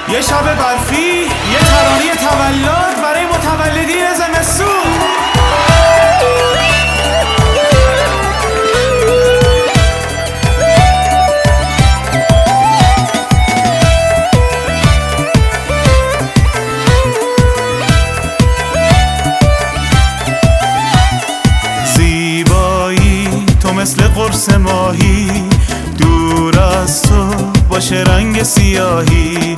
یه شب برفی، یه ترانه تولد برای متولدین زمستون. زیبایی تو مثل قرص ماهی، دور از تو باشه رنگ سیاهی.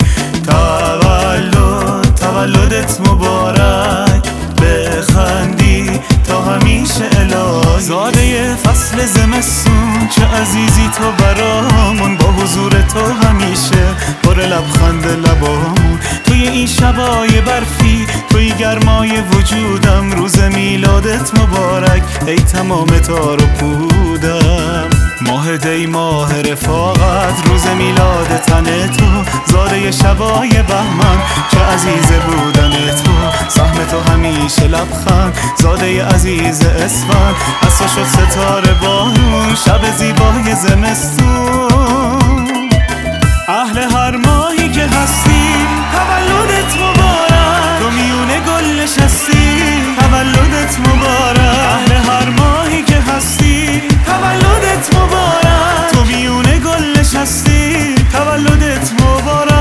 تولدت مبارک، بخندی تا همیشه الهی. زاده فصل زمستون چه عزیزی تو برامون، با حضور تو همیشه پر لبخند لبامون. توی این شبای برفی، توی گرمای وجودم، روز میلادت مبارک ای تمام تار و پودم. ماه دی ماه رفاقت، روز میلاد تن تو، زاده شبای بهمن چه عزیز بودن تو. سهم تو همیشه لبخند، زاده عزیز اسفند، از تو شد ستاره بارون شب زیبای زمستون. اهل هر ماهی که هستی تولدت مبارک، تو میونه گل نشستی تولدت مبارک. اهل هر ماهی که هستی تولدت مبارک، تو میونه گل نشستی تولدت مبارک.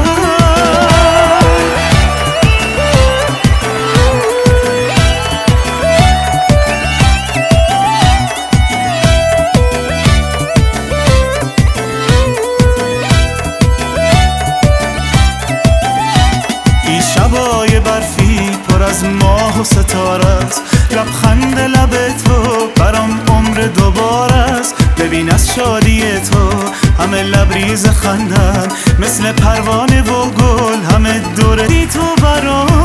این شبای برفی پر از ماه و ستاره است، لبخند لب تو برام عمر دوباره است. ببین از شادی تو همه لبریز خندن، مثل پروانه و گل همه دور دی تو برام